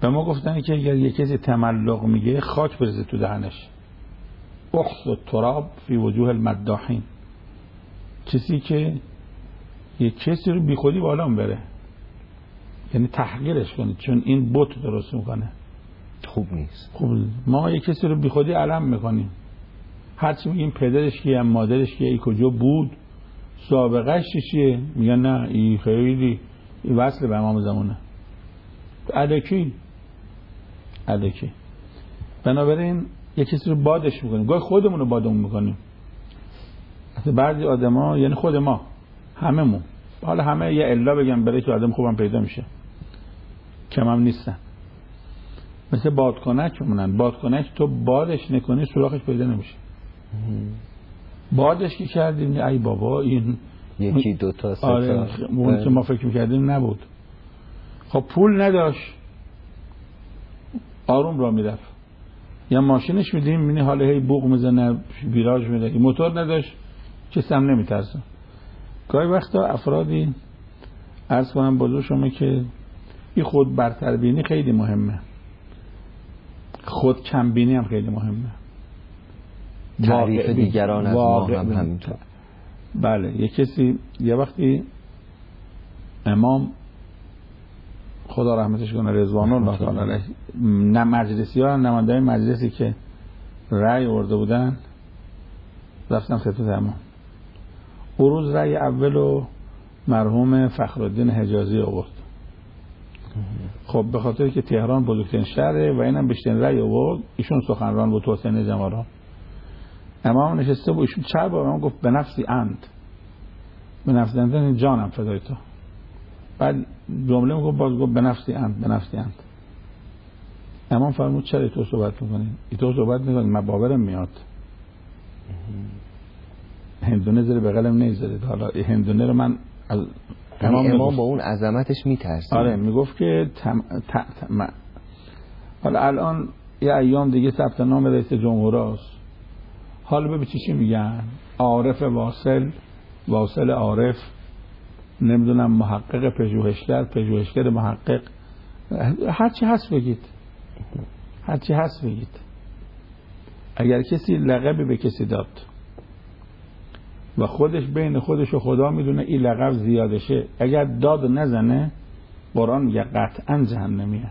و ما گفتن که اگر یک کسی تملق میگه خاک بریزه تو دهنش. احث التراب فی وجوه المداحین، کسی که یک کسی رو بی خودی بالا بره، یعنی تحقیرش کنید چون این بت درست میکنه، خوب نیست. خوب. ما یک کسی رو بی خودی علم میکنیم، هرچی میگیم پدرش کیه، مادرش کیه، ای کجا بود، سابقهش چیه، میگن نه این خیلی این وصل به امام زمانه. الکی بنابراین یک کسی رو بادش میکنیم، گاهی خودمون رو بادمون میکنیم. بعضی آدما یعنی خود ما هممون، حالا همه یه الا بگم برای که آدم خوبم پیدا میشه، کم هم نیستن. مثل بادکنک مونن، بادکنک تو بادش نکنی سوراخش پیدا نمیشه. بادش که کردیم ای بابا این یکی دو تا سه تا اون که ما فکر میکردیم نبود. خب پول نداشت، آروم را میرفت، یا ماشینش میدیم میبینی حالا هی بوق میزنه ویراژ میده، موتور نداشت کسی هم نمیترسه. گاهی وقتا افرادی عرض کنم بزرگ شما که این خود برتربینی خیلی مهمه، خود کمبینی هم خیلی مهمه، تعریف دیگران از ما هم همینطور. بله یک کسی یه وقتی امام خدا رحمتش کنه رضوان الله تعالی علیه، نه مجلسی ها نماینده مجلسی که رأی آورده بودن رفتن خدمت امام. اون روز رأی اولو مرحوم فخرالدین حجازی آورد. خب به خاطر که تهران بزرگترین شهره و اینم بیشترین رأی آورد، ایشون سخنران بود تو حسین جمارا. امام نشسته بود، ایشون چه با امام گفت به نفسی اند، به نفسی اند جانم فدای تو. بعد جمله میگفت باز گفت به نفسی اند، به نفسی اند. امام فرمود چرا تو صحبت میکنی؟ تو صحبت میکنی من باورم میاد. هندونه زیر بغلم نیذارید. حالا هندونه رو من از امام با اون عظمتش میترسید. آره میگفت که حالا الان یه ایام دیگه ثبت نام رئیس جمهور است، حالا ببین چی میگن، عارف واصل عارف، نمیدونم محقق پژوهشگر محقق، هرچی هست بگید. اگر کسی لقبی به کسی داد و خودش بین خودش و خدا میدونه این لقب زیادشه، اگر داد نزنه قرآن میگه قطعا جهنمیه.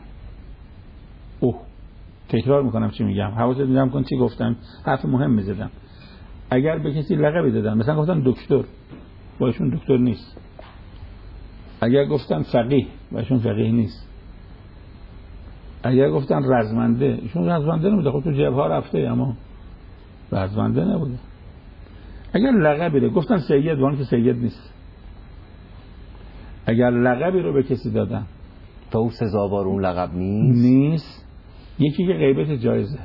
تکرار میکنم چی میگم، حواست میگم کن چی گفتم، حرف مهم میزدم. اگر به کسی لقبی دادن، مثلا گفتن دکتر، با ایشون دکتر نیست. اگر گفتن فقیه، با ایشون فقیه نیست. اگر گفتن رزمنده، ایشون رزمنده نبوده، خب تو جبهه رفته اما رزمنده نبوده. اگر لقبی رو گفتن سید، وان که سید نیست. اگر لقبی رو به کسی دادن تا او سزاوار اون لقب نیست. یکی که غیبت جایزه،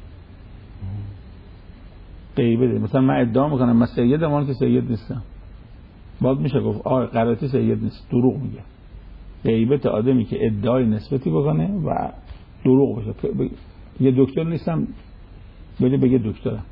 غیبت، مثلا من ادعا میکنم من سیدم، وان که سید نیستم، باید میشه گفت قرائتی سید نیست، دروغ میگه. غیبت آدمی که ادعای نسبتی بکنه و دروغ باشه، یه دکتر نیستم بگه دکترم.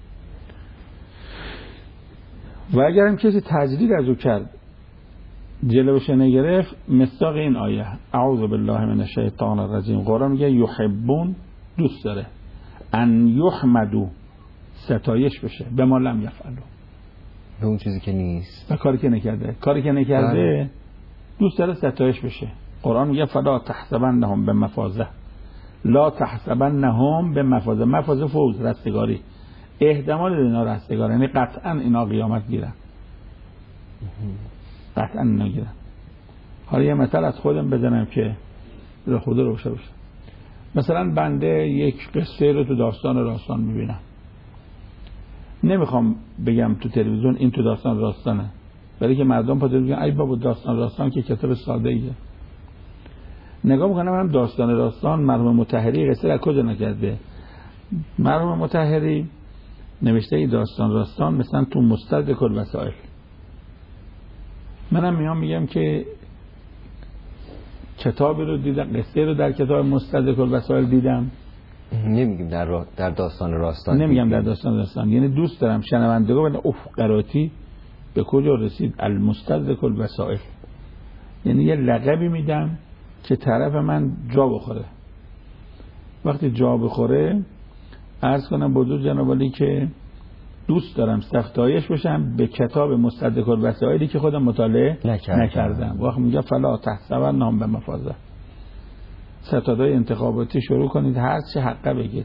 و اگر هم کسی تجدید از او کرد جلوش نگرفت، مصداق این آیه اعوذ بالله من الشیطان الرجیم، قرآن میگه یحبون، دوست داره، ان یحمدو، ستایش بشه، به ما لم یفعلو، به اون چیزی که نیست، به کاری که نکرده دوست داره ستایش بشه. قرآن میگه فلا تحسبنهم بمفازه، لا تحسبنهم بمفازه، مفازه فوز، رستگاری، احتمال اینا رستگاری، یعنی قطعا اینا قیامت گیرن، قطعا اینا گیرن. حالا یه مثال از خودم بزنم که رو خود روشه بشه. مثلا بنده یک قصه رو تو داستان راستان میبینم، نمیخوام بگم تو تلویزیون این تو داستان راستانه، برای که مردم پاتر میگن ای بابا داستان راستان که کتاب ساده ایه. نگاه میکنم هم داستان راستان مرحوم مطهری قصه را کجا نکرده. مرحوم مطهری نوشته ای داستان راستان مثلا تو مستدرک الوسائل. منم میام میگم که کتابی رو دیدم، قصه رو در کتاب مستدرک الوسائل دیدم، نمیگیم در داستان راستان، نمیگم در داستان راستان، یعنی دوست دارم شنوندگان بگن قراتی به کجا رسید المستدرک الوسائل، یعنی یه لقبی میدم که طرف من جا بخوره. وقتی جا بخوره عرض کنم بزرگ جناب عالی که دوست دارم ستایش بشم به کتاب مصدق الوسائلی که خودم مطالعه نکردم. وقتی میگم فلا تحسبن نام به مفازه، ستادای انتخاباتی شروع کنید، هر چه حقه بگید.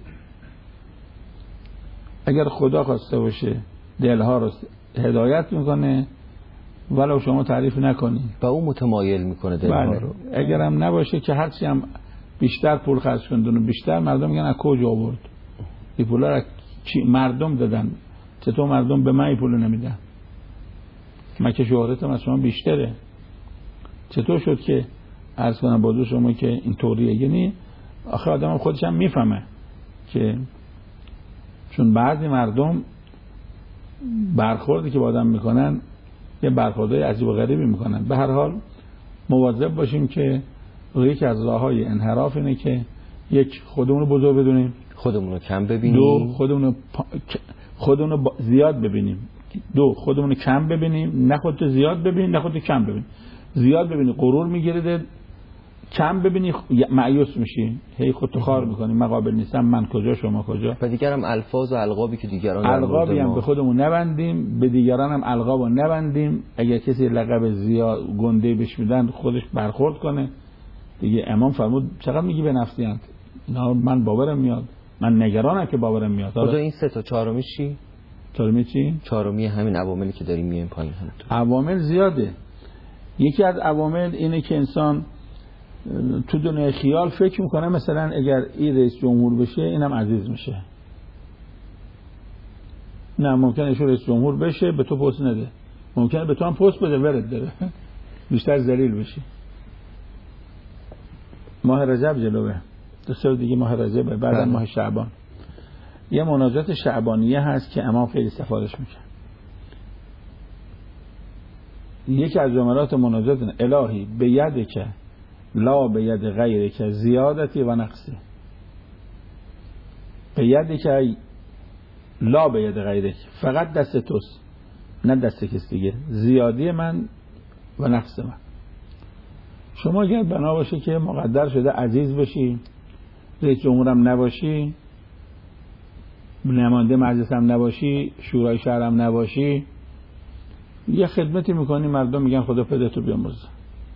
اگر خدا خواسته باشه دلها رو هدایت میکنه ولو شما تعریف نکنید، با اون متمایل میکنه دلها رو. اگرم نباشه که هرچی هم بیشتر پول خرج کردن و بیشتر، مردم میگن از کجا آورد این پولا رو؟ مردم دادن، چطور مردم به من این پول نمیدن؟ من که شهرتم از شما بیشتره. چطور شد که عرض کنم با شما که این طوریه؟ یعنی آخه آدم هم خودش هم میفهمه که چون بعضی مردم برخوردی که با آدم میکنن یه برخوردهای عجیب و غریبی میکنن. به هر حال مواظب باشیم که یکی از راههای انحراف اینه که یک خودمون رو بزرگ بدونیم، خودمون رو کم ببینیم. دو خودمون رو زیاد ببینیم. دو خودمون رو کم ببینیم، نه خودت زیاد ببین نه خودت کم ببین. زیاد ببینی غرور میگیره، کم ببینی مایوس میشی، هی خودت خار میکنی، من قابل نیستم، من کجا شما کجا. و دیگرم الفاظ و القابی که دیگران القابی هم به خودمون نبندیم، به دیگران هم القابو نبندیم. اگر کسی لقب زیاد گنده بهش میدن خودش برخورد کنه دیگه. امام فرمود چقدر میگی به نفسیت؟ اینا من باورم میاد، من نگرانم که باورم میاد. کجا این سه تا چهارمی چی؟ چهارمی چی؟ چهارمی همین عواملی که داریم میایم پایین. عوامل زیاده. یکی از عوامل اینه که انسان تو دنیای خیال فکر میکنه مثلا اگر این رئیس جمهور بشه اینم عزیز میشه. نه، ممکنه ایشون رئیس جمهور بشه به تو پست نده، ممکنه به تو هم پست بده ورد داره بیشتر ذلیل بشی. ماه رجب جلوه، 2 سال دیگه ماه رجب، بعد ماه شعبان یه مناجات شعبانیه هست که امام خیلی سفارش میکنه. یکی از جملات مناجات الهی به ید که لا به ید غیره که زیادتی و نقصی. به ید که لا به ید غیره که فقط دست توست نه دست کسی دیگه، زیادی من و نقص من. شما اگر بنا باشه که مقدر شده عزیز بشی، رئیس جمهورم نباشی، نماینده مجلس هم نباشی، شورای شهر هم نباشی، یه خدمتی میکنی مردم میگن خدا پدرتو بیامرزه،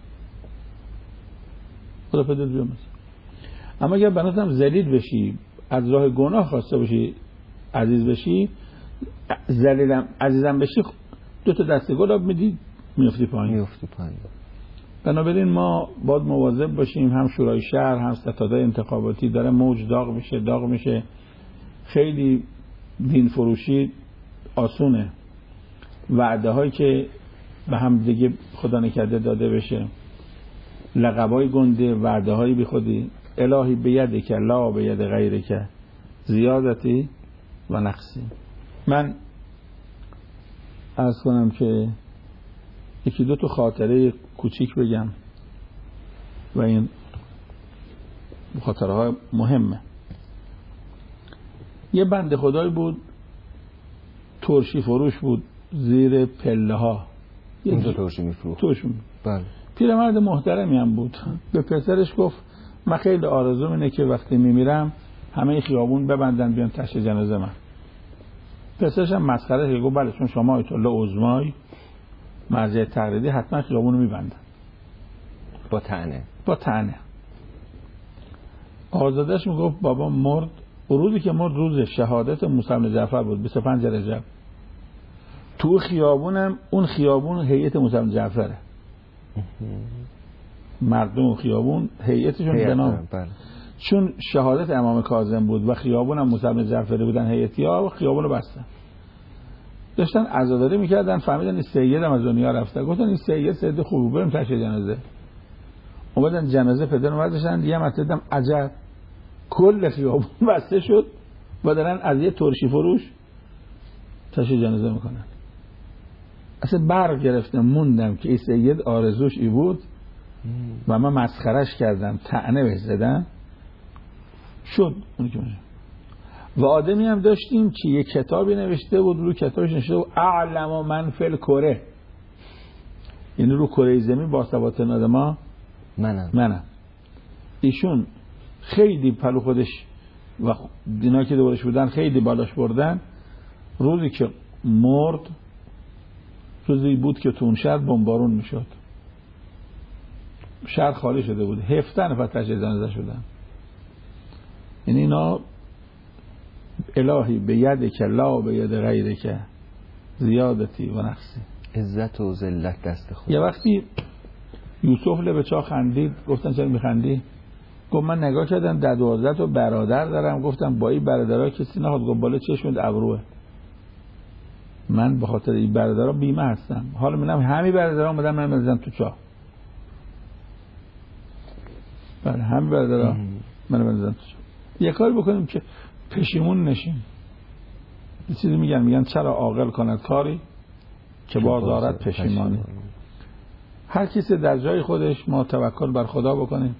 خدا پدرتو بیامرزه. اما اگر بناتم ذلیل بشی، از راه گناه خواسته باشی عزیز بشی، ذلیلم عزیزم بشی، 2 تا دسته گلاب میدی میفتی پایین. بنابراین ما باید مواظب باشیم. هم شورای شهر هم ستادهای انتخاباتی داره موج داغ میشه. خیلی دین فروشی آسونه، وعده هایی که به هم دیگه خدا نکرده داده بشه، لقبای گنده، وعده هایی بی خودی. الهی به ید که لا به ید غیره که زیادتی و نقصی. من عرض کنم که 1-2 تا خاطره کوچیک بگم و این خاطره های مهمه. یه بنده خدایی بود ترشی فروش بود زیر پله ها. اونجا ترشی میفروخت. بله. پیرمرد محترمی هم بود. به پسرش گفت من خیلی آرزوم اینه که وقتی میمیرم همه خیابون ببندن بیان تشییع جنازه من. پسرش هم مسخره گفت بله چون شما آیت الله عظمای مرجع تقلیدی حتما خیابون رو میبندن. با طعنه. آزادش میگفت بابا مرد، روزی که مرد روز شهادت موسی بن جعفر بود، 25 رجب. تو خیابونم، اون خیابون هیئت موسی بن جعفره، مردم خیابون هیئتشون به نام، چون شهادت امام کاظم بود و خیابون هم موسی بن جعفر بودن هیئتی‌ها و خیابون رو بستن. داشتن عزاداری میکردن، فهمیدن این سید هم از دنیا رفته، گفتن این سید خوبه بریم تشییع جنازه. اومدن جنازه پدر رو برداشتن. یه مرتبه دیدم عجب، کل خیابون بسته شد و دارن از یه ترشی فروش تشییع جنازه میکنن. اصلا برق گرفتم موندم که این سید آرزوش ای بود و من مسخرش کردم، طعنه بهش زدم شد. و آدمی هم داشتیم که یه کتابی نوشته بود، رو کتابش نوشته بود اعلم من فی الکره، یعنی رو کره زمین با ثبات آدما منم. ایشون خیلی پلو خودش و اینا که دورش بودن خیلی بالاش بردن. روزی که مرد روزی بود که تو اون شهر بمبارون میشد، شهر خالی شده بود، 17 نفر تشییع جنازه شدن. یعنی اینا الهی به ید که لا به ید غیره که زیادتی و نقصی، عزت و ذلت دست خود. یه وقتی یوسف لبه چا خندید، گفتن چرا میخندی؟ گفت من نگاه کردم در 12 تا برادر دارم، گفتم با این برادرها کسی نخواد. گفت بالا چشمت ابروه، من به خاطر این برادرها بیمه هستم، حالا میگم همین برادرها اومدن من بزنم تو چاه. بله همین برادرها من بزنم تو چاه. یه کاری بکنیم که پشیمون نشیم. یه چیزی میگن چرا عاقل کند کاری که باز دارد پشیمانی. هر کسی در جای خودش ما توکل بر خدا بکنیم.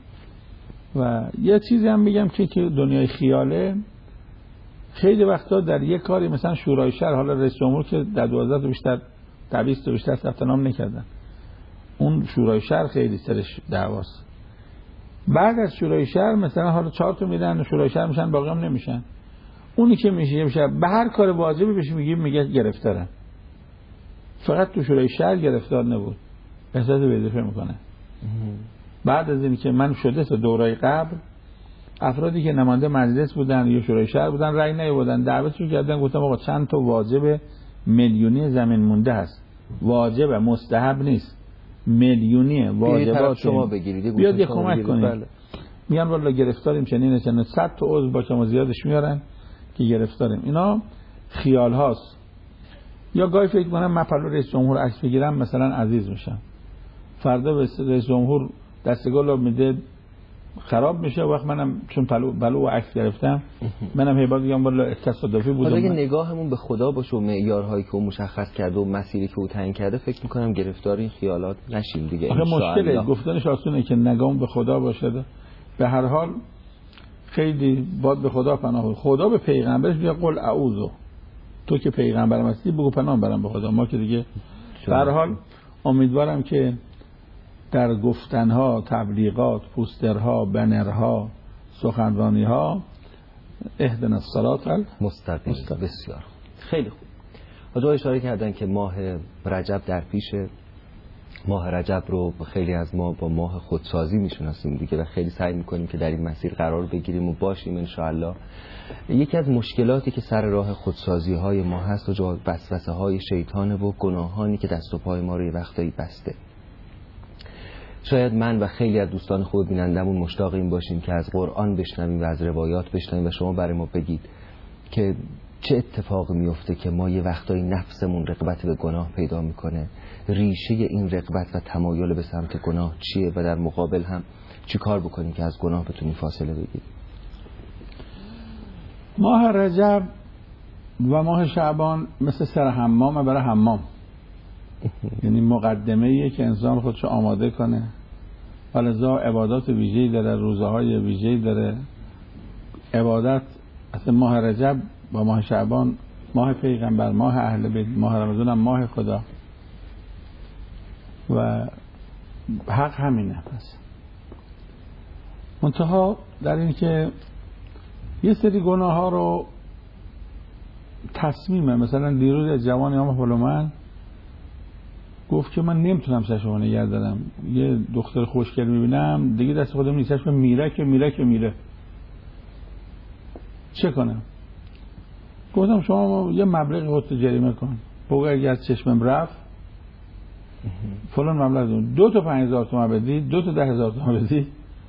و یه چیزی هم میگم که دنیای خیاله، خیلی وقتا در یک کاری مثلا شورای شهر، حالا رئیس جمهور که در 12 تا بیشتر در 20 تا بیشتر ثبت نام نکردن، اون شورای شهر خیلی سرش دعواست. بعد از شورای شهر مثلا حالا 4 تا میدن شورای شهر میشن، باقی هم نمیشن. اونی که میشه به هر کار واجبی بهش میگه گرفتاره. فقط تو شورای شهر گرفتار نبود، احساس وظیفه میکنه. بعد از این که من شده تا دورای قبل افرادی که نماینده مجلس بودن یا شورای شهر بودن رأی نیاوردن، دعوتشون کردن، گفتم آقا چند تا واجب میلیونی زمین مونده هست، واجب مستحب نیست، میلیونی واجبات شما بگیرید، بیاد یه کمک کنید. بله. میگن والا گرفتاریم چنین 100 تا عضو با که زیادش میارن که گرفتاریم. اینا خیال هاست. یا گاهی فکر کنم من پلو رئیس جمهور عکس بگیرم مثلا عزیز میشم، فردا به رئیس جمهور دستگل میده خراب میشه، وقت منم چون پلو و عکس گرفتم منم هیبا میگم والا تصادفی بود. اگه نگاهمون به خدا باشه و معیارهایی که او مشخص کرده و مسیری که او تعیین کرده، فکر میکنم گرفتار این خیالات نشیم دیگه. آخه مشکل گفتنش آسونه که نگاهمون به خدا باشه. به هر حال خیلی باید به خدا پناه. خدا به پیغمبرش میگه قل اعوذ، تو که پیغمبرم هستی بگو پناه برم به خدا. ما که دیگه به هر حال امیدوارم که در گفتنها، تبلیغات، پوسترها، بنرها، سخنرانیها اهدنا الصراط المستقیم. بسیار خیلی خوب. حاجی اشاره کردن که ماه رجب در پیشه. ماه رجب رو خیلی از ما با ماه خودسازی میشناسیم دیگه و خیلی سعی میکنیم که در این مسیر قرار بگیریم و باشیم انشاءالله. یکی از مشکلاتی که سر راه خودسازی های ما هست و وسوسه های شیطانه و گناهانی که دست و پای ما رو یه وقتایی بسته. شاید من و خیلی از دوستان خود بینندمون مشتاق این باشیم که از قرآن بشنویم و از روایات بشنویم و شما برای ما بگید که چه اتفاقی میفته که ما یه وقتایی نفسمون رغبت به گناه پیدا میکنه، ریشه این رغبت و تمایل به سمت گناه چیه و در مقابل هم چی کار بکنیم که از گناه بتونیم فاصله بگیریم. ماه رجب و ماه شعبان مثل سر حمام برای حمام، یعنی مقدمه‌ایه که انسان خودشو آماده کنه. ولذا عبادات ویژه‌ای داره، روزهای ویژه‌ای داره. عبادت اصلا ماه رجب و ماه شعبان، ماه پیغمبر، ماه اهل بیت، ماه رمضان هم ماه خدا و حق همینه. پس منتها در این که یه سری گناه ها رو تصمیمه. مثلا دیروز جوانی هم من گفت که من نمیتونم چشمو نگه دارم، یه دختر خوشگل میبینم دیگه دست خودم نیست، چشم میره چه کنم؟ گفتم شما یه مبلغ خودت جریمه کن، بگو اگه از چشمم رفت فلان مبلغ دون، 2 تا 5000 تومان بدی، 2 تا 10000 تومان بدی،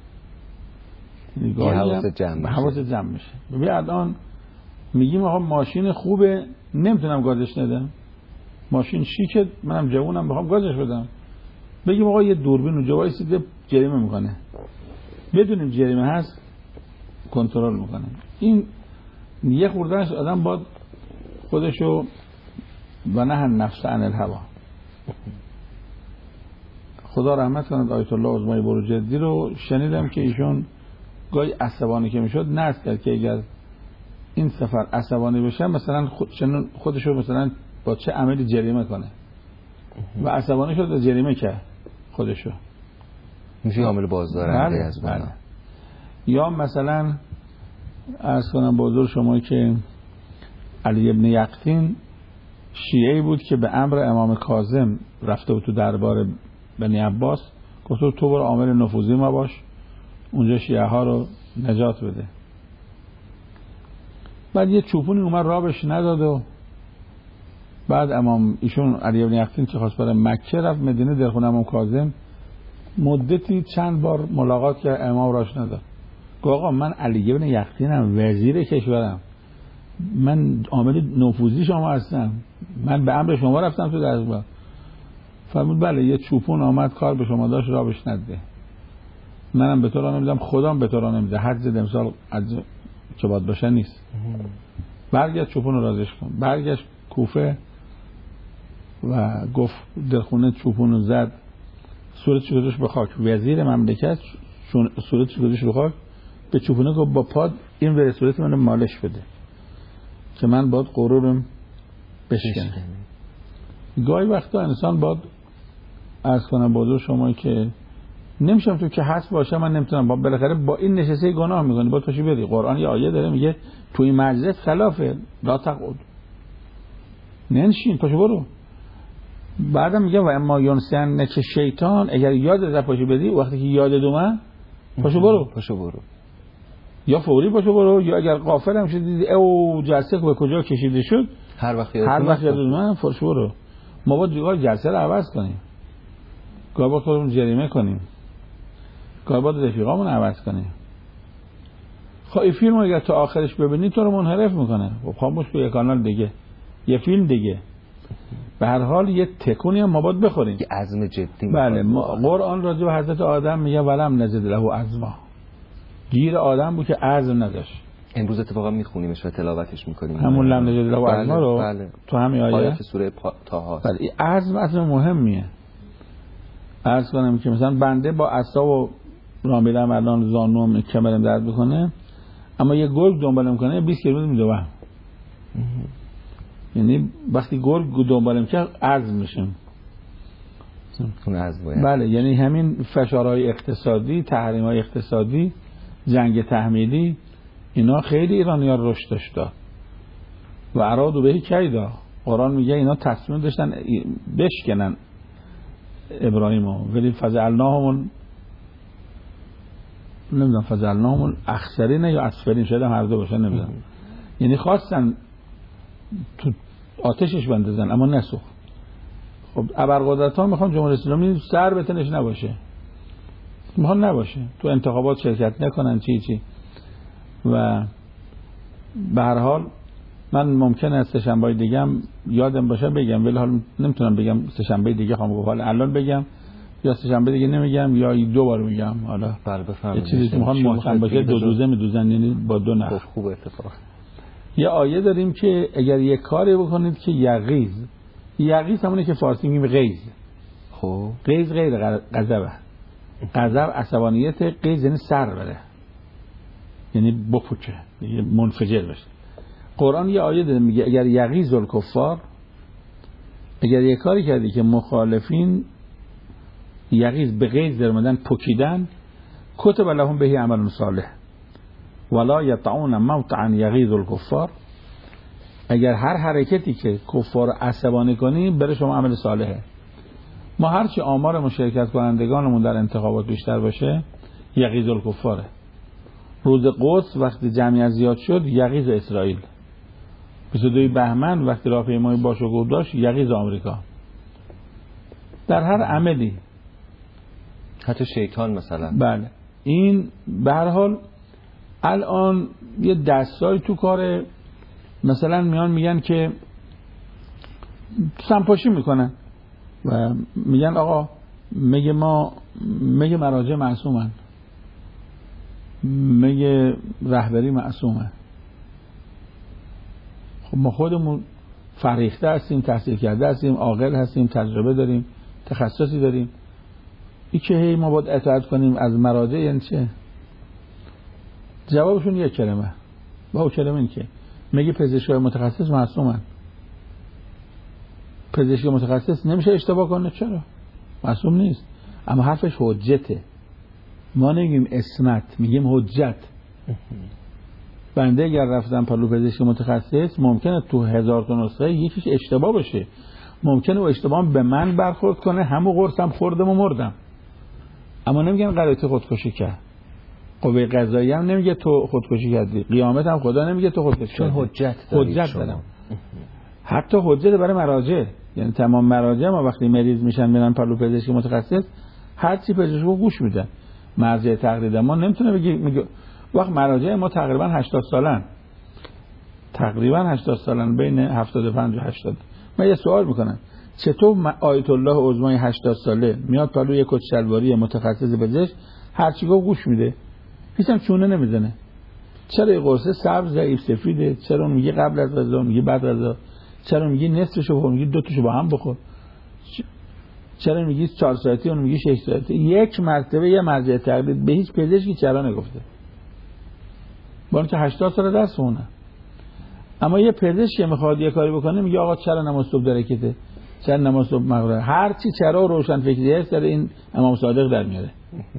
حواست جمع میشه. ببین الان میگیم آقا ماشین خوبه نمیتونم گازش ندم، ماشین شیکه منم جوونم بخوام گازش بدم، بگیم آقا یه دوربین و جوایی سیده جریمه میکنه، بدونیم جریمه هست کنترل میکنه. این یه خوردنش آدم باید خودشو و نه نفس عن الهوا. خدا رحمت کند آیت الله عظمای بروجردی رو شنیدم که ایشون گاهی عصبانی که میشد نذر کرد که اگر این سفر عصبانی بشه مثلا خودشو مثلا با چه عملی جریمه کنه و عصبانی شد و جریمه کرد خودشو، میشه عامل بازدارنده از بله. یا مثلا عرض کنم به حضور شما که علی ابن یقطین شیعی بود که به امر امام کاظم رفته بود تو دربار بنی عباس، گفت تو برو عامل نفوذی ما باش، اونجا شیعه ها رو نجات بده. بعد یه چوپونی اومد رابش نداد و بعد امام ایشون علی ابن یقطین که خواست بره مکه رفت مدینه در خونه امام کاظم، مدتی چند بار ملاقات کرد، امام راش نداد. گفت آقا من علی ابن یقطینم، وزیر کشورم، من عامل نفوذی شما هستم، من به امر شما رفتم تو دربار. فرمود بله یه چوپون آمد کار به شما داشت رابش نده، منم به تو راه نمیدم، خودم به تو راه نمیده، حد امسال که باید باشه نیست. برگشت چوپون رو رازش کن، برگشت کوفه و گفت دلخونه چوپون رو زد، صورتش گذاشت به خاک، وزیر مملکت صورتش گذاشت به خاک، به چوپونه گفت با پاد این به صورت من مالش بده که من باید غرورم بشکنه. گاهی وقتا انسان باید عرض کنم با حضور شما که نمیشم تو که هست باشه، من نمیتونم، با بالاخره با این نشسته گناه میکنی، باید پاشی بری. قرآن یه آیه داره میگه تو این مجلس خلافه، لا تقعد، ننشین، پاشو برو. بعدم میگه و اما ینسین که شیطان، اگر یادت پاشو بدی، وقتی که یادت اومد پاشو برو، یا فوری پاشو برو، یا اگر غافل هم شدی او جلسه به کجا کشیده شد، هر وقت یادت اومد پاشو برو. ما باید دیگه جلسه رو عوض کنیم، گاهی باید خودمون جریمه کنیم، گاهی باید رفیقامون عوض کنیم. خب این فیلم اگر تا آخرش ببینی تو رو منحرف میکنه، خب خاموش کن، یه کانال دیگه، یه فیلم دیگه. به هر حال یه تکونی هم ما باید بخوریم، یه عزم جدی. بله، قرآن راجع به حضرت آدم میگه ولم نزد له عزما، گیر آدم بود که عزم نداشت. امروز اتفاقا میخونیمش و تلاوتش میکنیم، همون لم نزد له عزما رو بله. تو همین آیه سوره طه است. بله، این عزم اصلا مهمیه. عرض کنم که مثلا بنده با عصا و رامیلم الان زانوم کمرم درد بکنه، اما یه گرگ دنبالم کنه 20 کیلومتر میدوم. یعنی وقتی گرگ دنبالم که عزم میشم. بله، یعنی همین فشارهای اقتصادی، تحریم‌های اقتصادی، جنگ تحمیلی، اینا خیلی ایرانی‌ها رشد داشت و ارادوا به کیدا. قرآن میگه اینا تصمیم داشتن بشکنن ابراهیمو، ولی فجعلناهم، نمیدونم فجعلناهم اخسرین یا اسفلین، شاید هم هر دو باشه، نمیدونم. یعنی خواستن تو آتشش بندازن اما نسوخت. خب ابرقدرت‌ها میخوان جمهوری اسلامی سر به تنش نباشه، میخوان نباشه، تو انتخابات شرکت نکنن، چی و به هر حال من ممکنه از سه‌شنبه دیگه هم یادم باشه بگم، ولی حالا نمیتونم بگم سه‌شنبه دیگه خواهم گفت، الان بگم یا سه‌شنبه دیگه نمیگم یا دو بار میگم. حالا بله بفرمایید. یه چیزی که میخوام محکم باشه، دو دوزه میدوزن، یعنی با دو نخ. خوب اتفاق. یه آیه داریم که اگر یک کاری بکنید که یغیظ همونه که فارسی میگیم غیظ. خب غیظ غیر غضبه، غضب عصبانیت، غیظ یعنی سر بره، یعنی بپوچه، یعنی منفجر بشه. قرآن یه آیه داره میگه اگر یغیظ الکفار، اگر یک کاری کردی که مخالفین یغیظ به غیظ درمدن، پوکیدن، کتب لهم بهی عمل صالح ولا یطعون موطعا یغیظ الکفار، اگر هر حرکتی که کفار عصبانی کنی برای شما عمل صالحه. ما هرچی آمار مشارکت کنندگانمون در انتخابات بیشتر باشه یغیظ الکفاره. روز قدس وقتی جمعیت زیاد شد یغیظ اسرائیل، 22 بهمن وقتی راهپیمایی باشکوه داشت یغیظ آمریکا. در هر عملی، حتی شیطان مثلا. بله، این به هر حال الان یه دستایی تو کار، مثلا میگن که سمپاشی میکنن و میگن آقا میگه مراجع معصومن، میگه رهبری معصومه. خب ما خودمون فریخته هستیم، تحصیل کرده هستیم، عاقل هستیم، تجربه داریم، تخصصی داریم، این که هی ما باید اطاعت کنیم از مراجع یعنی چه؟ جوابشون یک کلمه، با اون کلمه این که میگه پزشکای متخصص معصومن. پزشک متخصص نمیشه اشتباه کنه، چرا؟ معصوم نیست، اما حرفش حجته. ما نمیگیم اسمت، میگیم حجت. بنده اگر رفتم پژوهش متخصص ممکنه تو 1000 تا نسخه یکیش اشتباه باشه، ممکنه و اشتباه به من برخورد کنه، همون قرصم خوردم و مردم، اما نمیگن غلطی خودکشی کرد. قوه قضاییه هم نمیگه تو خودکشی کردی، قیامت هم خدا نمیگه تو خودکشی کردی، چون حجت دارم. حتی حجت برای مراجع، یعنی تمام مراجع ما وقتی مریض میشن میرن پژوهش متخصص هر چی پزشکو گوش میدن. مرجع تقلید ما نمیتونه میگه وقت مراجع ما تقریبا 80 سالن، تقریبا 80 سالن، بین 75 و 80. من یه سوال میکنم چطور آیت الله عظمای 80 ساله میاد پلو یک کت شلواری متخصص پزشک هر چی گفت گوش میده، هیچ هم چونه نمیزنه؟ چرا یه قرصه سبز ضعیف سفیده؟ چرا اون میگه قبل از غذا، میگه بعد از غذا؟ چرا میگه نصفشو بخور، میگه دو تاشو با هم بخور؟ چرا میگی 4 ساعتی، اون میگه 6 ساعتی؟ یک مرتبه یه مرجع تقلید به هیچ پزشکی چرا نگفته، با اینکه 80 سال درس مونه. اما یه پزشک میخواد یه کاری بکنه میگه آقا چرا نماز صبح درکته، چرا نماز صبح مغرب، هر چی چرا روشن فکریه سر این امام صادق در میاره.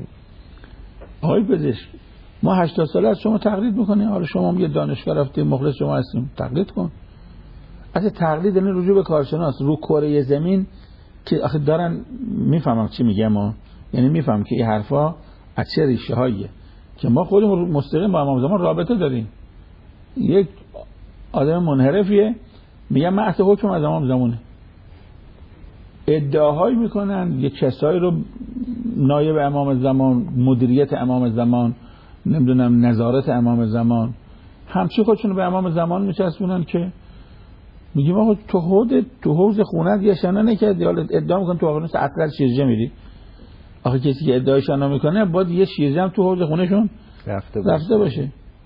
آقای پزشک ما 80 ساله از شما تقلید میکنیم، حالا شما میگه دانشگاه رفتیم مخلص شما هستیم، تقلید کن. اصلا تقلید یعنی رجوع به کارشناس رو کره زمین که آخه دارن. میفهمم چی میگم، یعنی میفهم که این حرفا از چه ریشه هاییه که ما خودمون مستقیم با امام زمان رابطه داریم. یک آدم منحرفیه میگه من اصلا حکم از امام زمانه، ادعاهایی میکنن یک کسایی رو نایب امام زمان، مدیریت امام زمان، نمیدونم نظارت امام زمان، همچی خودشون به امام زمان میچسبونن که میگیم آقا تو حوض خونت یه شنا نکردی، حالا ادعا میکنن تو آقانوس اطلس شیرجه میری. آخه کسی که ادعای شنا میکنه باید یه شیرجه هم تو حوض خونهشون رفته باشه.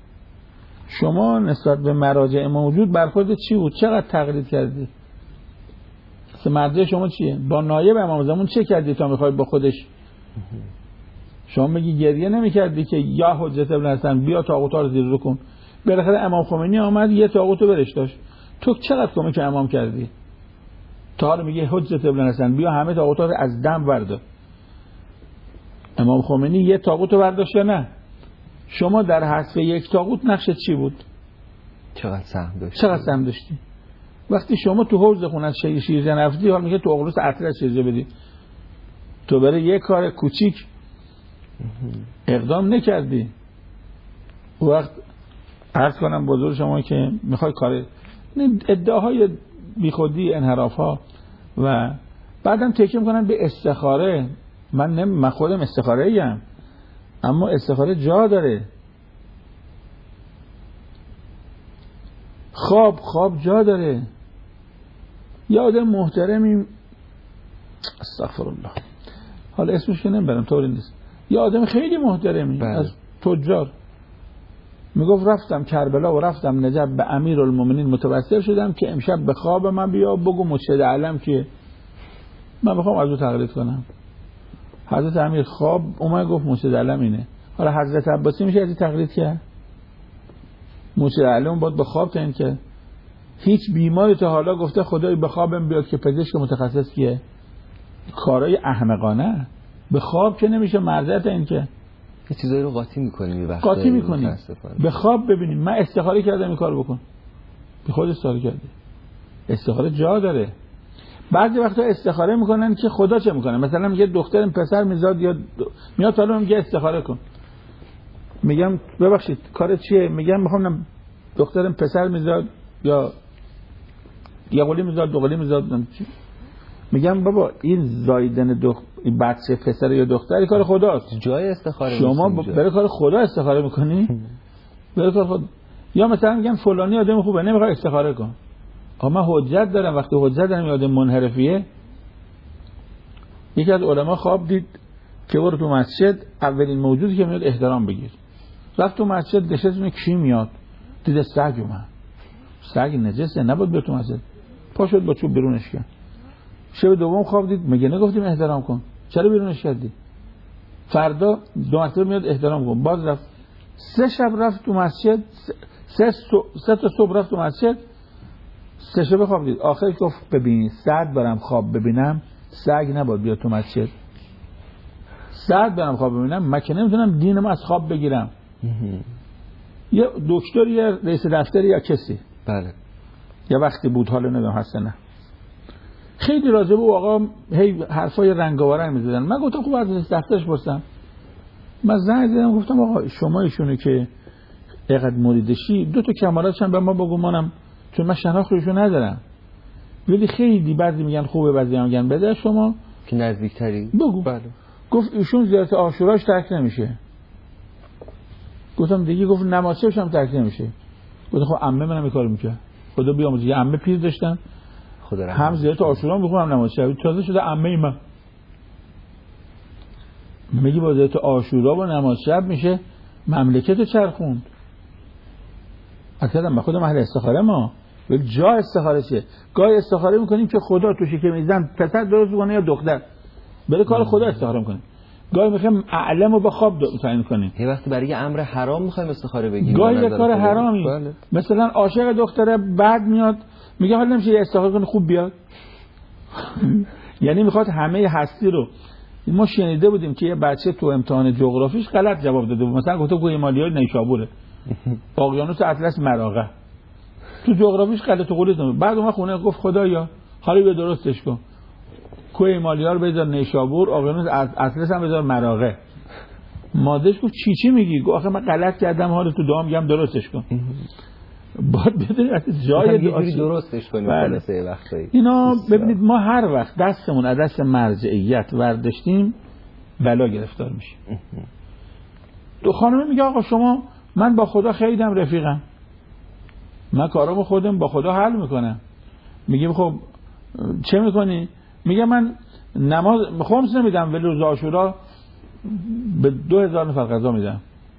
شما نسبت به مراجع موجود برخورد چی بود؟ چقدر تقلید کردی؟ که مرجع شما چیه؟ با نایب امام زمان چه کردی تا میخوای با خودش؟ شما میگی گریه نمیکردی که یا حجت ابن حسن بیا طاغوتا رو زیر رو کن؟ بالاخره امام خمینی آمد یه طاغوت رو برش داشت، تو چقدر کمک امام کردی؟ تا حالا میگه حجت ابن حسن بیا همه طاغوتا رو از دم بردار. امام خمینی یه طاغوت رو برداشت یا نه؟ شما در حذف یک طاغوت نقشت چی بود؟ چقدر سهم داشتی؟ وقتی شما تو حوض خونت شیرجه رفتی، حال میگه تو اقلوس اطلس شیرجه بدی، تو برای یه کار کوچیک اقدام نکردی. وقت عرض کنم بزرگ شما که میخوای کار ادعاهای بیخودی، انحراف ها و بعدم تکیه میکنن به استخاره. من خودم استخاره ایم، اما استخاره جا داره. خواب جا داره. یه آدم محترمی، استغفرالله حالا اسمش که نمیبرم طوری نیست، یه آدم خیلی محترمی از تجار میگفت رفتم کربلا و رفتم نجف به امیرالمومنین متوسل شدم که امشب به خواب من بیا بگو مرشد علم که من بخوام از او تقلید کنم. حضرت امیر خواب اومد گفت مرشد علم اینه. حالا حضرت عباسی میشه از تقلید کرد؟ مرشد علم باید به خواب تعیین کرد. هیچ بیماری تا حالا گفته خدای به خوابم بیاد که پزشک متخصص کیه؟ کارای احمقانه. به خواب که نمیشه مرجع این که یه چیزایی رو قاطی میکنیم، قاطی میکنیم. به خواب ببینیم من استخاره کردم این کارو بکن، به خود استخاره کردی. استخاره جا داره. بعضی وقتا استخاره میکنن که خدا چه میکنه، مثلا میگه دخترم پسر میزاد یا میاد تا میگه استخاره کن، میگم ببخشید کارت چیه؟ میگم میخوام دخترم پسر میزاد یا یه قولی میزاد دو قولی میزاد. میگم بابا این زایدن بچه پسر یا دختری کار خداست، جای استخاره شما برای کار خدا استخاره میکنی؟ برای کار خدا. یا مثلا میگم فلانی آدم خوبه نمیخواد استخاره کن. اما من حجت دارم، وقتی حجت دارم آدم منحرفیه. یکی از علما خواب دید که برو تو مسجد اولین موجودی که میاد احترام بگیر. رفت تو مسجد نشست کی میاد؟ دید سگ اومد. سگ نجسه نباید به تو مسجد. پا شد با چوب بیرونش کرد. شب دوم خواب دید مگه نگفتیم احترام کن؟ چرا بیرونش کردی؟ فردا دو مرتبه میاد احترام کن. باز رفت 3 شب رفت تو مسجد، 3 تا صبح رفت تو مسجد، 3 شب خواب دید. آخر گفت ببین 100 برم خواب ببینم سگ نباید بیاد تو مسجد. 100 برم خواب ببینم من که نمیتونم دینم از خواب بگیرم. یه دکتر یا رئیس دفتر یا کسی بله یا وقتی بود حالا نمیدونم هست نه خیلی راجع به آقا هی حرفای رنگاورنگ می‌زدن. من گفتم خب از رئیس دفترش پرسیدم. من زنگ زدم گفتم آقا شما ایشونو که اینقدر مریدشی 2 تا کمالاتش هم به ما بگو منم چون من شناختشو ندارم. ولی خیلی بعضی میگن خوبه بعضی میگن بده شما که نزدیکتری بگو. بله. گفت ایشون زیارت عاشوراش ترک نمیشه. گفتم دیگه گفت نمازش هم ترک نمیشه. گفتم خب عمه منم این کارو میکنه. خدا بیامرزه یه عمه پیر داشتن خدا رحمت هم زیارت عاشورا میخونم نماز شب تازه شده عمه من. میگی با زیارت عاشورا و نماز شب میشه مملکت چرخوند. اصلا من خودم اهل استخاره ما ولی جا استخاره چیه؟ گاهی استخاره میکنیم که خدا تو شکم زن پسر درست کنه یا دختر بره کار خدا استخاره میکنیم. گاهی میخوایم اعلم رو به خواب تعیین کنیم. یه وقتی برای یه امر حرام میخوایم استخاره بگیریم. گاهی یه کار حرامی. بله. مثلا عاشق دختره بعد میاد میگه حالا نمیشه یه استخاره کنه خوب بیاد. یعنی میخواد همه هستی رو. ما شنیده بودیم که یه بچه تو امتحان جغرافیش غلط جواب داده بود. مثلا گفته گوی مالیای نیشابوره. اقیانوس اطلس مراغه. تو جغرافیش غلط قولت نمیشه. بعد اون خونه گفت خدایا حالا به درستش کن. کوه مالیا رو بذار نیشابور، اقیانوس اطلس هم بذار مراغه. مادرش گفت چی میگی؟ گفت آخه من غلط کردم حالا تو دعا میگم درستش کن. باید بدونید جای درستش کنیم خلاصه وقتایی. اینا ببینید ما هر وقت دستمون از دست مرجعیت ورداشتیم بلا گرفتار میشیم. تو خانم میگه آقا شما من با خدا خیلی‌ام رفیقم. من کارامو خودم با خدا حل میکنم. میگم خب چه میکنی؟ میگه من نماز خمس نمیدم ولی روز عاشورا به 2000 نفر غذا میدم.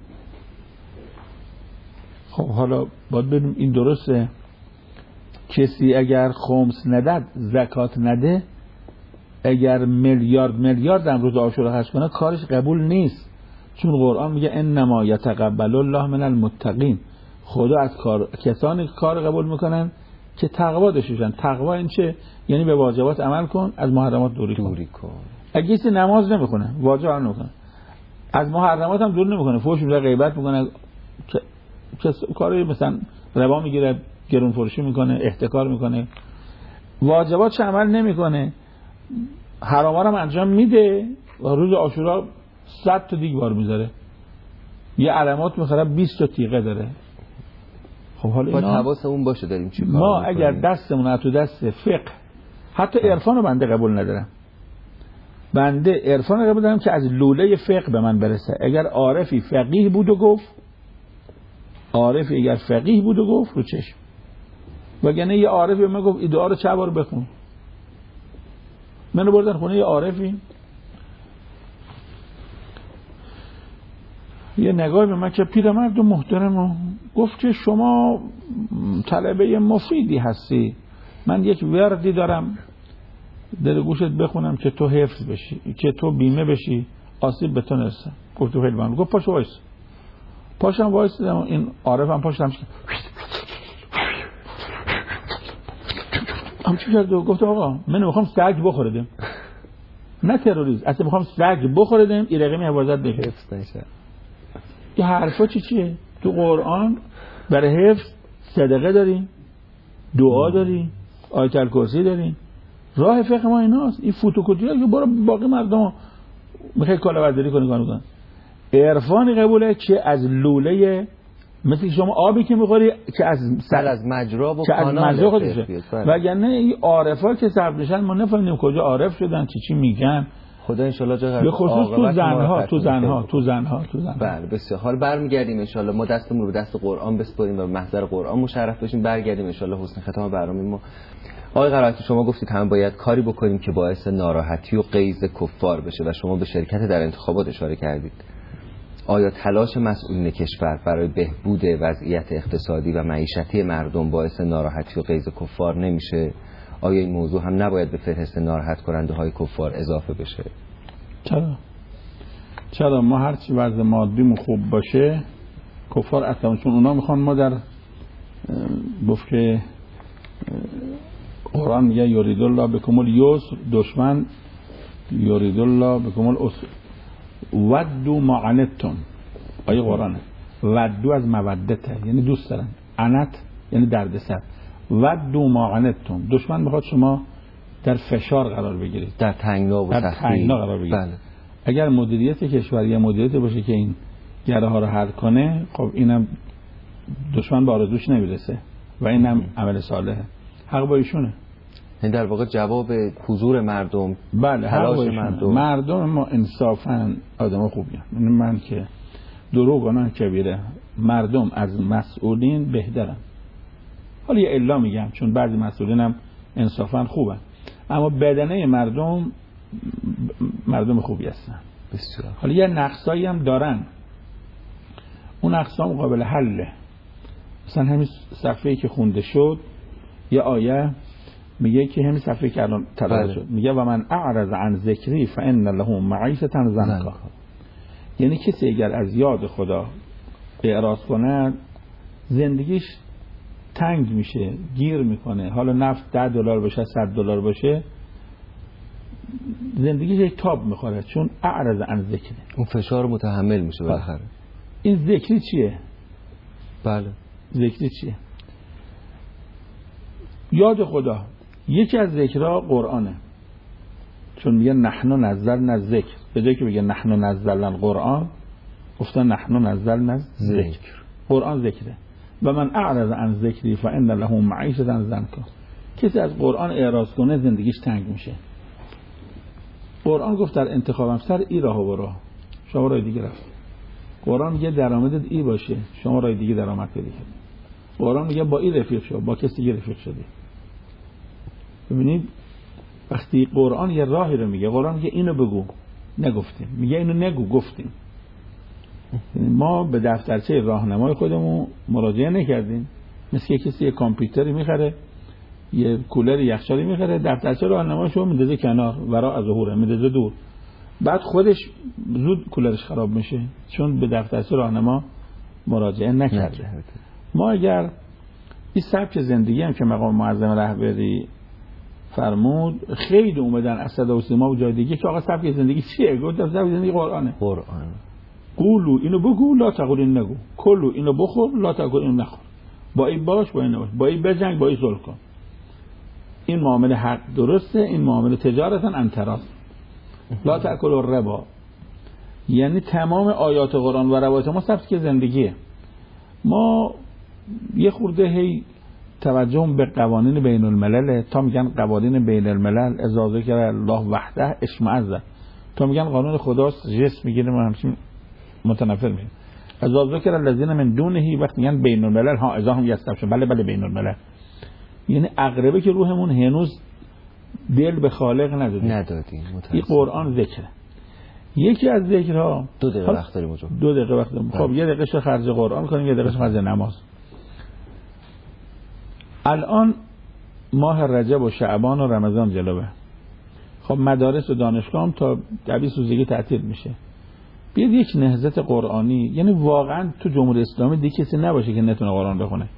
خب حالا باید ببینیم این درسته. کسی اگر خمس نداد زکات نده اگر میلیارد هم روز عاشورا خرج کنه کارش قبول نیست. چون قرآن میگه انما یتقبل الله من المتقین. خدا از کسانی کار قبول میکنن که تقوا داشتن. تقوا این چه؟ یعنی به واجبات عمل کن از محرمات دوری کن. اگه کسی نماز نمیخونه واجب عمل نمیکنه از محرمات هم دور نمیکنه فحش میگه غیبت میکنه کاری مثلا ربا میگیره گرون فروشی میکنه احتکار میکنه واجباتش عمل نمیکنه حراما رو انجام میده و روز عاشورا 100 تا دیگ بار میذاره یه علامات میخره 20 تا تیغه داره. خب حالا باید حواسمون باشه داریم چی کار ما اگر دستمون تو دست فقه حتی عرفان رو بنده قبول ندارم. بنده عرفان رو قبول دارم که از لوله فقه به من برسه. اگر عارفی فقیه بود و گفت رو چشم وگرنه یه عارفی به من گفت این دعا رو چه بار بخون. منو بردن خونه یه عارفی یه نگاه به من که پیرمرد و محترم گفت که شما طلبه مفیدی هستی من یک وردی دارم در گوشت بخونم که تو حفظ بشی که تو بیمه بشی آسیب به تو نرسه. گفت تو خیلی من گفت پاشو وایس پاشم وایس این عارفم پاشتم همچی کرد و گفت آقا من میخوام سگ بخوردم نه تروریست اصلا میخوام سگ بخوردم این رقمی حفاظت حفظ نشه. یه حرفا چیه؟ تو قرآن برای حفظ صدقه داریم دعا داریم آیت الکرسی داریم راه فقه ما ایناست. این فوتوکوپی که برو باقی مردم میخوای کلاهبرداری کنی عرفان قبوله که از لوله مثل شما آبی که میخوری که از مجرا و کانال خودشه وگرنه این عارفا که صرف نشن ما نفهمیم کجا عارف شدن چی میگن. خدا ان شاء الله به خصوص تو زنها. بله بسیار. حال برمیگردیم ان شاء الله ما دستمون رو به دست قرآن بسپاریم و به محضر قرآن مشرف بشیم برگردیم ان شاء الله حسن ختام برنامه ما. آقای قرائتی شما گفتید هم باید کاری بکنیم که باعث ناراحتی و غیظ کفار بشه و شما به شرکت در انتخابات اشاره کردید. آیا تلاش مسئولین کشور برای بهبود وضعیت اقتصادی و معیشتی مردم باعث ناراحتی و غیظ کفار نمیشه؟ آیا این موضوع هم نباید به فهرست ناراحت کننده های کفار اضافه بشه؟ چرا ما هرچی وضع مادیمون خوب باشه کفار اصلا چون اونا میخوان ما در گفت که قرآن میگه یرید الله بکم الیسر دشمن یرید الله بکم العسر ودوا ما عنتم آیه قرآنه ودو از مودته یعنی دوست دارن، عنت یعنی دردسر، ودو ما عنتم دشمن میخواد شما در فشار قرار بگیرید، در تنگنا و سختی قرار بگیرید. بله. اگر مدیریت کشوری یا مدیریت باشه که این گره ها رو حل کنه، خب اینم دشمن به آرزوش نمیرسه و اینم عمل صالحه. حق با ایشونه. این در واقع جواب حضور مردم، بله، تلاش مردم ما انصافا آدم خوبیه. من که دروغ گناه کبیره، مردم از مسئولین بهترن. حالا یه الا میگم چون بعضی مسئولین هم انصافا خوبن، اما بدنه مردم خوبی هستن. بسیار. حالا یه نقصایی هم دارن، اون نقصا قابل حله. مثلا همین صفحه‌ای که خونده شد یه آیه میگه که همین صفحه‌ای که الان تلاوت شد میگه و من اعرض عن ذکری فان له معیشة ضنکا. یعنی کسی اگر از یاد خدا اعراض کنه زندگیش تنگ میشه، گیر میکنه. حالا نفت $10 باشه، $100 باشه، زندگیش یک تاب میخوره چون اعرض عن ذکری، اون فشار متحمل میشه بالاخره. این ذکری چیه؟ بله، ذکری چیه؟ یاد خدا. یکی از ذکرها قرآنه، چون میگه نحن نزلنا الذکر، به جایی که بگه نحن نزلنا القرآن گفتن نحن نزلنا الذکر. قرآن ذکره. و من اعرض عن ذکری فان له معیشة ضنکا. کسی از قرآن اعراض کنه زندگیش تنگ میشه. قرآن گفت در انتخابم سر ای راهو برو، شما راه دیگه رفت. قرآن میگه درآمدت ای باشه، شما راه دیگه درآمد پیدا کردی. قرآن میگه با ای رفیق شو، با کسی دیگه رفیق شدی. ببینید وقتی قرآن یه راهی رو میگه، قرآن میگه اینو بگو، نگفتیم. میگه اینو نگو، گفتیم. ما به دفترچه راهنمای خودمون مراجعه نکردیم. مثل که کسی یه کامپیوتری میخره، یه کولر یخچالی میخره، دفترچه راهنمایشو میندازه کنار، ورا از ظهوره میندازه دور، بعد خودش زود کولرش خراب میشه چون به دفترچه راهنما مراجعه نکرده. ما اگر این سبک زندگی هم که مقام معظم رهبری فرمود، خیلی اومدن از صدا و سیما و جای دیگه که آقا سبک زندگی چیه؟ گفتم سبک زندگی قرآنه. قولو اینو بگو لا تقول این نگو، کلو اینو بخور لا تقول اینو نخور، با این باش با این نباش، با این بجنگ با این صلح کن. این معامله حق درسته، این معامله تجارتا انتراس. لا تأکل الربا. یعنی تمام آیات قرآن و روایت ما سبک زندگیه. ما یه خورده هی توجه به قوانین بین الملل، تا میگن قوانین بین الملل اذا ذکر الله وحده اشمئز، تا میگن قانون خداست جس میگیره ما همچین متنفر میشیم. اذا ذکر الذین من دونه، وقت میگن بین الملل ها اذا هم یستبشون، بله بین الملل. یعنی اقربه که روحمون هنوز دل به خالق ندادیم. این قرآن ذکره. یکی از ذکرها 2 دقیقه وقت داریم اونجا. 2 دقیقه وقت داریم. خب 1 دقیقه خرج قرآن کنیم، 1 دقیقه خرج نماز. الان ماه رجب و شعبان و رمضان جلوه. خب مدارس و دانشگاه هم تا 20 روزگی تعطیل میشه. بیاد یک نهضت قرآنی، یعنی واقعا تو جمهوری اسلامی دیگه کسی نباشه که نتونه قرآن بخونه.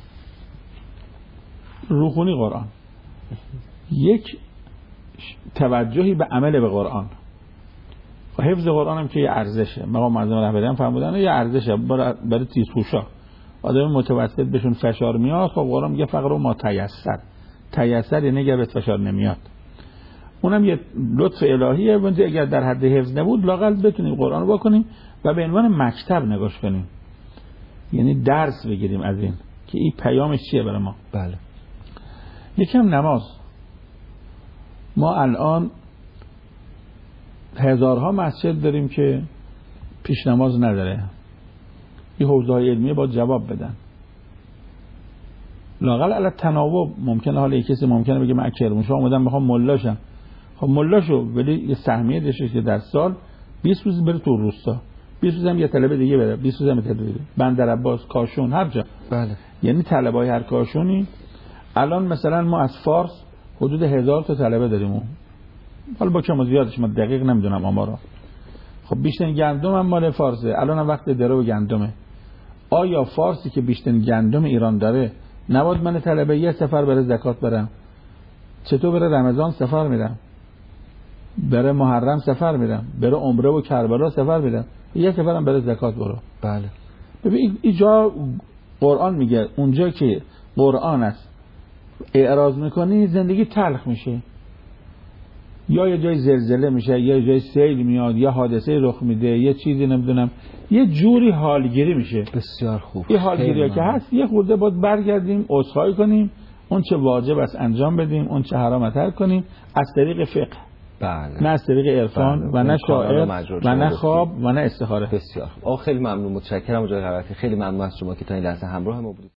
روخونی قرآن. یک توجهی به عمل به قرآن. و حفظ قرآن هم که یه ارزشه. مقام معظم رهبری هم فرمودن یه ارزشه برای تیزهوشا. آدم متوسط بهشون فشار میاد، خب قرآن میگه فقر ما تیسر یعنی اگر به فشار نمیاد. اونم یه لطف الهیه، ولی اگر در حد حفظ نبود لااقل بتونیم قرآن رو بکنیم و به عنوان مکتب نگاش کنیم. یعنی درس بگیریم از این که این پیامش چیه برای ما. بله. یکم نماز. ما الان هزارها مسجد داریم که پیش نماز نداره. این حوزه‌های علمیه باید جواب بدن. لااقل علی تناوب. ممکنه حالا یک کسی ممکنه بگه من کرمانشاه اومدم میخوام ملاشم. خب ملاشو، ولی یه سهمیه داشته که در سال 20 روز بره تو روستا، 20 روز هم یه طلبه دیگه بره، 20 روز هم طلبه دیگه، بندرعباس، کاشون، هر جا. بله. یعنی طلبای هر کاشونی. الان مثلا ما از فارس حدود 1000 تا طلبه داریم. حالا با کم و زیادش من دقیق نمیدونم آمارا. خب بیشتر گندم هم مال فارسه. الان هم وقت درو گندمه. آیا فارسی که بیشتر گندم ایران داره نباید من طلبه یه سفر بره زکات برم؟ چطور بره رمضان سفر میرم، بره محرم سفر میرم، بره عمره و کربلا سفر میرم، یه سفرم بره زکات برو. بله. ببین اینجا قرآن میگه اونجا که قرآن است اعراض میکنی زندگی تلخ میشه، یا یه جای زلزله میشه، یا یه جای سیل میاد، یا حادثه رخ میده، یه چیزی نمیدونم، یه جوری حالگیری میشه. بسیار خوب. این حالگیری که هست یه خورده باید برگردیم عذرخواهی کنیم، اون چه واجب است انجام بدیم، اون چه حرام ترک کنیم، از طریق فقه. بله. نه از طریق عرفان و نه شاعر و نه خواب و نه استخاره. بسیار خوب. خیلی ممنون، متشکرم. جای قرارتی خیلی ممنون از شما که تا این لحظه همراه ما بودید.